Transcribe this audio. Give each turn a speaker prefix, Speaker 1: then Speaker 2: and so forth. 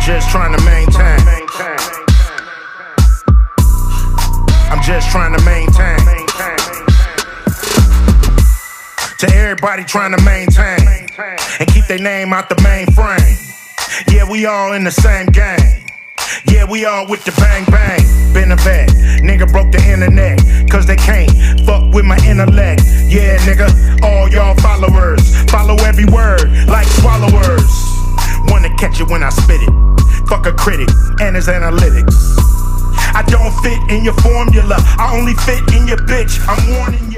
Speaker 1: just trying to maintain. I'm just trying to maintain. To everybody trying to maintain and keep their name out the mainframe. Yeah, we all in the same game. Yeah, we all with the bang bang. Been a vet, nigga broke the internet, cause they can't fuck with my intellect. Yeah, nigga, all y'all followers, follow every word like swallowers. Wanna catch it when I spit it. Fuck a critic and his analytics. I don't fit in your formula, I only fit in your bitch. I'm warning you.